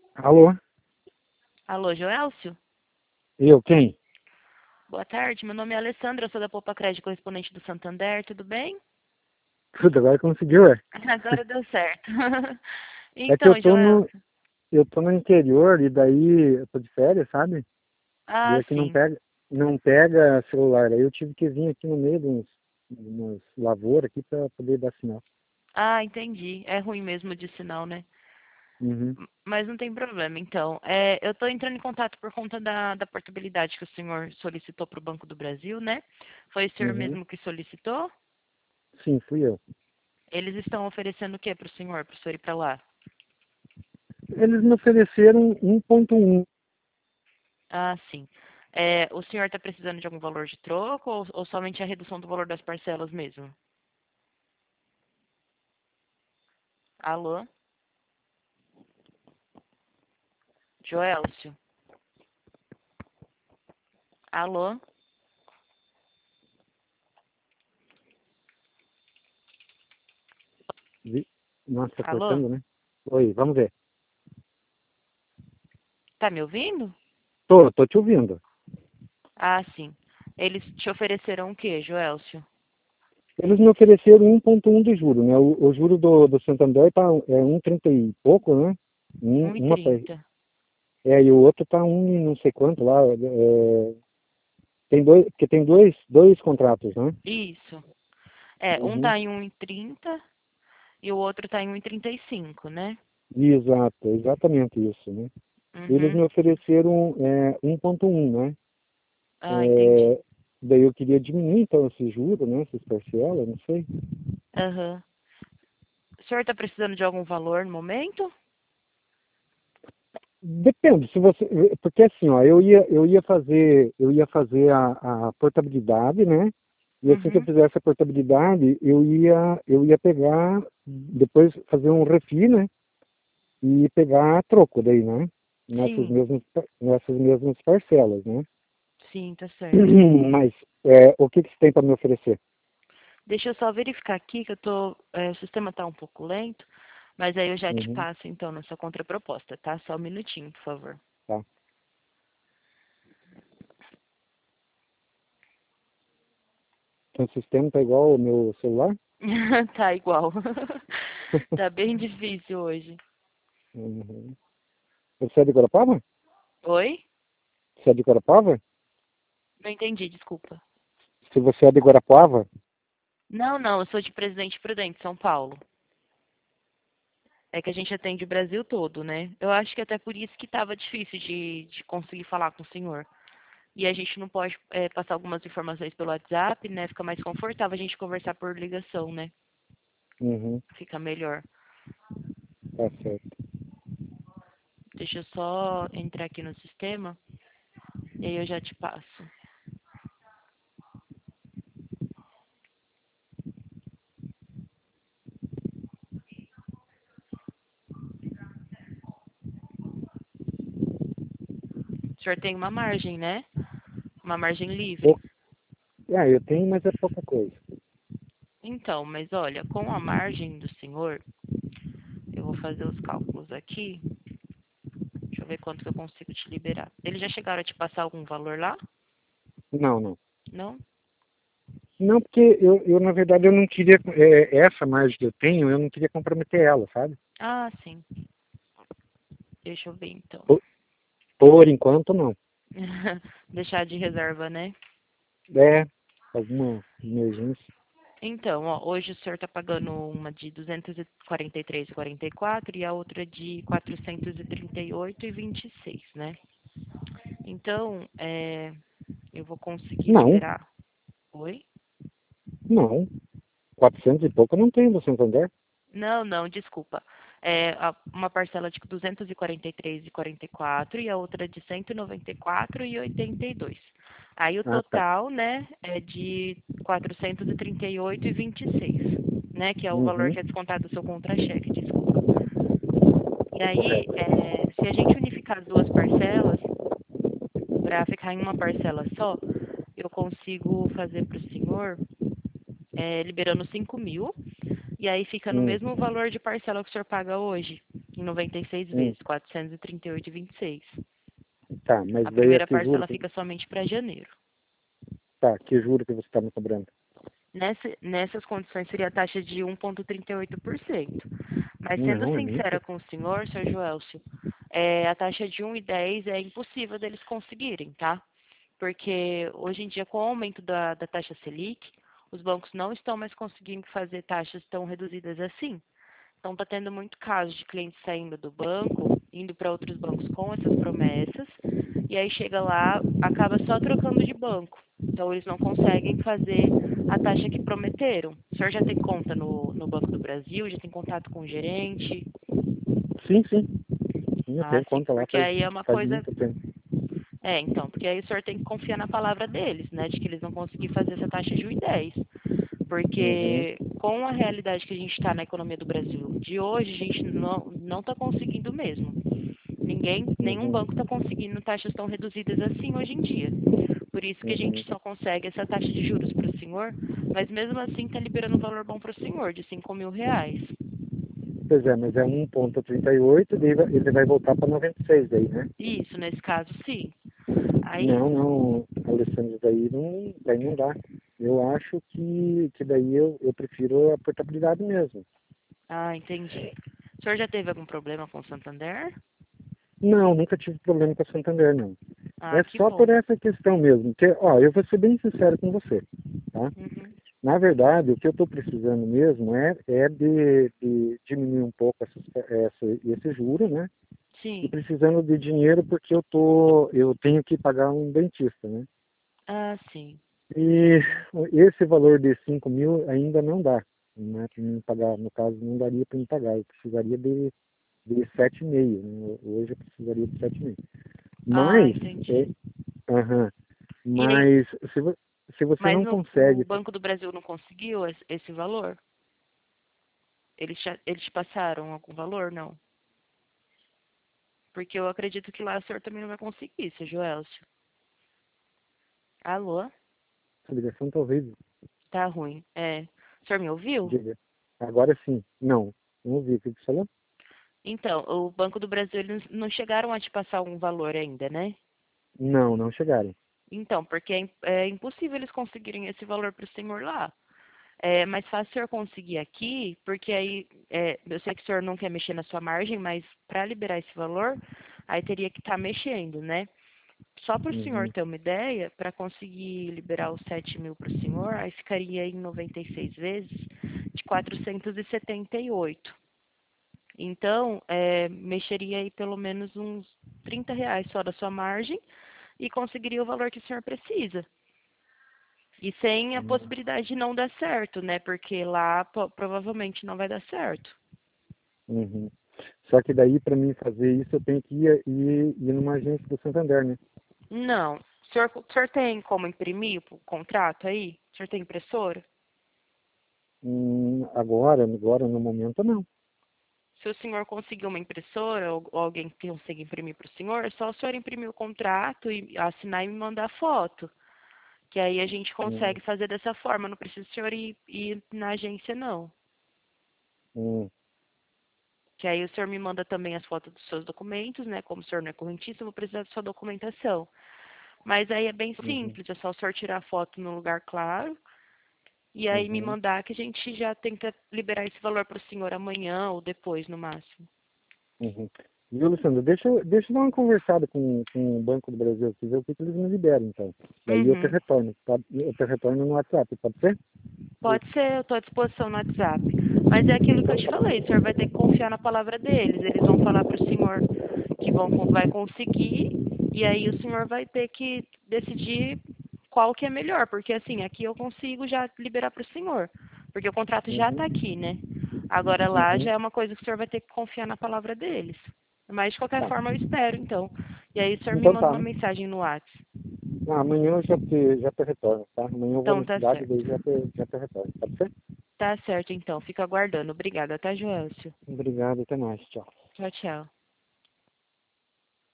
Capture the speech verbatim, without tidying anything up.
Alô? Alô, Joelcio? Eu, quem? Boa tarde, meu nome é Alessandra, eu sou da Poupa Crédito, correspondente do Santander, tudo bem? Tudo, agora conseguiu, é? Agora deu certo. É que eu Então, tô no, Joelcio. eu tô no interior e daí eu tô de férias, sabe? E Ah, aqui não sim. pega, não pega celular. Aí eu tive que vir aqui no meio de uns, umas lavouras aqui pra poder dar sinal. Ah, entendi. É ruim mesmo de sinal, né? Uhum, M- Mas não tem problema. Então, é, eu estou entrando em contato por conta da, da portabilidade que o senhor solicitou para o Banco do Brasil, né? Foi o senhor uhum. mesmo que solicitou? Sim, fui eu. Eles estão oferecendo o que para o senhor, para o senhor ir para lá? Eles me ofereceram um ponto um. Ah, sim. É, o senhor está precisando de algum valor de troco ou, ou somente a redução do valor das parcelas mesmo? Alô? Joelcio? Alô? Vi- Nossa, tá Alô? cortando, né? Oi, vamos ver. Tá me ouvindo? Tô, tô te ouvindo. Ah, sim. Eles te ofereceram o quê, Joelcio? Eles me ofereceram um ponto um de juro, né? O, o juro do, do Santander tá é um trinta e pouco, né? Um, Um e uma, par- trinta. É, e o outro tá um e não sei quanto lá. É, tem dois, porque tem dois, dois contratos, né? Isso. É, um Uhum. tá em um e trinta e o outro tá em um e trinta e cinco, né? Exato, exatamente isso, né? Eles Uhum. me ofereceram é, um ponto um, né? Ah, entendi. É, daí eu queria diminuir então esse juro, né? Essas parcelas, não sei. Aham. O senhor tá precisando de algum valor no momento? Depende, se você, porque assim, ó, eu ia, eu ia fazer, eu ia fazer a, a portabilidade, né? E assim que eu Uhum. fizesse a portabilidade, eu ia, eu ia pegar, depois fazer um refis, né? E pegar a troco daí, né? Nessas Sim, mesmas, nessas mesmas parcelas, né? sim, tá certo. Mas é, o que que você tem para me oferecer? Deixa eu só verificar aqui que eu tô. É, o sistema tá um pouco lento, mas aí eu já te Uhum, passo então na sua contraproposta, tá? Só um minutinho, por favor. tá. Então, o sistema tá igual ao meu celular? Tá igual. Tá bem difícil hoje. Uhum. Você é de Guarapava? Oi? Você é de Guarapava? Não entendi, desculpa. Se você é de Guarapava, Não, não, eu sou de Presidente Prudente, São Paulo. É que a gente atende o Brasil todo, né? Eu acho que até por isso que estava difícil de, de conseguir falar com o senhor. E a gente não pode é, passar algumas informações pelo WhatsApp, né? Fica mais confortável a gente conversar por ligação, né? uhum, Fica melhor. tá certo. Deixa eu só entrar aqui no sistema e aí eu já te passo. O senhor tem uma margem, né? Uma margem livre. Pô, ah, eu tenho, mas é pouca coisa. Então, mas olha, com a margem do senhor, eu vou fazer os cálculos aqui. Deixa eu ver quanto que eu consigo te liberar. Eles já chegaram a te passar algum valor lá? Não, não. Não? Não, porque eu, eu na verdade, eu não queria, é, essa margem que eu tenho, eu não queria comprometer ela, sabe? Ah, sim. Deixa eu ver então. Por, por enquanto, não. Deixar de reserva, né? É, alguma emergência. Então, ó, hoje o senhor está pagando uma de duzentos e quarenta e três e quarenta e quatro e a outra de quatrocentos e trinta e oito e vinte e seis, né? Então, é, eu vou conseguir Não, liberar. Oi? não. Quatrocentos e pouco eu não tenho no Santander. Não, não, desculpa. É a- uma parcela de duzentos e quarenta e três e quarenta e quatro e a outra de cento e noventa e quatro e oitenta e dois. Aí o Ah, tá. total, né, é de quatrocentos e trinta e oito e vinte e seis, né, que é o valor Uhum, que é descontado do seu contra-cheque, desculpa. E aí, correto. é, se a gente unificar as duas parcelas para ficar em uma parcela só, eu consigo fazer para o senhor é, liberando cinco mil. E aí fica no Hum, mesmo valor de parcela que o senhor paga hoje. em noventa e seis Hum. vezes, quatrocentos e trinta e oito e vinte e seis. Tá, mas A daí primeira que juro parcela que... fica somente para janeiro. Tá, que juro que você está me cobrando? Nessa, nessas condições seria a taxa de um vírgula trinta e oito por cento. Mas sendo Não, é sincera muito. com o senhor, senhor Joelcio, é, a taxa de um vírgula dez é impossível deles conseguirem, tá? Porque hoje em dia, com o aumento da, da taxa Selic, os bancos não estão mais conseguindo fazer taxas tão reduzidas assim. Então, está tendo muito caso de clientes saindo do banco, indo para outros bancos com essas promessas, e aí chega lá, acaba só trocando de banco. Então, eles não conseguem fazer a taxa que prometeram. O senhor já tem conta no, no Banco do Brasil, já tem contato com o gerente? Sim, sim. Eu Ah, tenho sim, conta lá porque faz, aí é uma faz coisa. muito tempo. É, então, porque aí o senhor tem que confiar na palavra deles, né? De que eles vão conseguir fazer essa taxa de um vírgula dez. Uhum, Porque com a realidade que a gente está na economia do Brasil de hoje, a gente não não está conseguindo mesmo. Ninguém, nenhum uhum, banco está conseguindo taxas tão reduzidas assim hoje em dia. Por isso que a uhum. gente só consegue essa taxa de juros para o senhor, mas mesmo assim está liberando um valor bom para o senhor, de cinco mil reais. Pois é, mas é um vírgula trinta e oito, daí vai- ele vai voltar para noventa e seis daí, né? Isso, nesse caso, sim. Aí, Não, não, Alessandro, daí não, daí não dá. Eu acho que, que daí eu, eu prefiro a portabilidade mesmo. ah, entendi. O senhor já teve algum problema com o Santander? Não, nunca tive problema com a Santander, não. Ah, É que só por bom. essa questão mesmo. Que, ó, eu vou ser bem sincero com você, tá? Uhum. Na verdade, o que eu estou precisando mesmo é, é de, de diminuir um pouco essas, essa, esse juro, né? E Sim. precisando de dinheiro porque eu tô, eu tenho que pagar um dentista, né? Ah, sim. E esse valor de cinco mil ainda não dá, né? Para mim pagar, no caso, não daria para me pagar. Eu precisaria de, de sete e meio, né? Hoje eu precisaria de sete e meio. Ah, Mas, é, entendi. aham, E aí, mas se, vo- se você mas não no, o consegue, Banco do Brasil não conseguiu esse, esse valor? Eles, cha- eles te passaram algum valor? Não. Porque eu acredito que lá o senhor também não vai conseguir, seu Joelcio. Alô? a ligação talvez Tá ruim. É. O senhor me ouviu? diga. Agora sim, não, não ouvi o que você falou. Então, o Banco do Brasil, eles não chegaram a te passar um valor ainda, né? Não, não chegaram. Então, porque é, im- é impossível eles conseguirem esse valor para o senhor lá. É mais fácil o senhor conseguir aqui, porque aí, é, eu sei que o senhor não quer mexer na sua margem, mas para liberar esse valor, aí teria que estar mexendo, né? Só para o senhor Uhum, ter uma ideia, para conseguir liberar os sete mil para o senhor, aí ficaria em noventa e seis vezes de quatrocentos e setenta e oito. Então, é, mexeria aí pelo menos uns trinta reais só da sua margem e conseguiria o valor que o senhor precisa. E sem a uhum, possibilidade de não dar certo, né? Porque lá po- provavelmente não vai dar certo. uhum. Só que daí, para mim fazer isso, eu tenho que ir, ir, ir numa agência do Santander, né? Não. O senhor, o senhor tem como imprimir o contrato aí? O senhor tem impressora? Hum, agora, agora, no momento, não. Se o senhor conseguir uma impressora ou, ou alguém que consiga imprimir para o senhor, é só o senhor imprimir o contrato e assinar e me mandar foto. Que aí a gente Hum, consegue fazer dessa forma. Não precisa o senhor ir, ir na agência, não. hum, Que aí o senhor me manda também as fotos dos seus documentos, né? Como o senhor não é correntista, eu vou precisar da sua documentação. Mas aí é bem uhum, simples, é só o senhor tirar a foto no lugar claro e aí me uhum, mandar que a gente já tenta liberar esse valor para o senhor amanhã ou depois, no máximo. uhum. Viu, Luciano? Deixa, eu- deixa eu dar uma conversada com, com o Banco do Brasil aqui, ver o que, que eles me liberam, então. Daí eu te Uhum. retorno, pode, eu te retorno no WhatsApp, pode ser? Pode ser, eu estou à disposição no WhatsApp. Mas é aquilo que eu Então te tá bom. falei, o senhor vai ter que confiar na palavra deles. Eles vão falar para o senhor que vão, vai conseguir, e aí o senhor vai ter que decidir qual que é melhor, porque assim, aqui eu consigo já liberar para o senhor, porque o contrato já Uhum, está aqui, né? Agora lá uhum. já é uma coisa que o senhor vai ter que confiar na palavra deles. Mas de qualquer Tá. forma eu espero, então. E aí o senhor me Então manda tá. uma mensagem no WhatsApp. Ah, amanhã eu já te, já te retorno, tá? Amanhã eu vou Então na tá cidade, certo. daí já te, já te retorno, pode ser? Tá certo, então. Fico aguardando. Obrigada, tá, Joelcio? Obrigado, até mais, tchau. Tchau, tchau.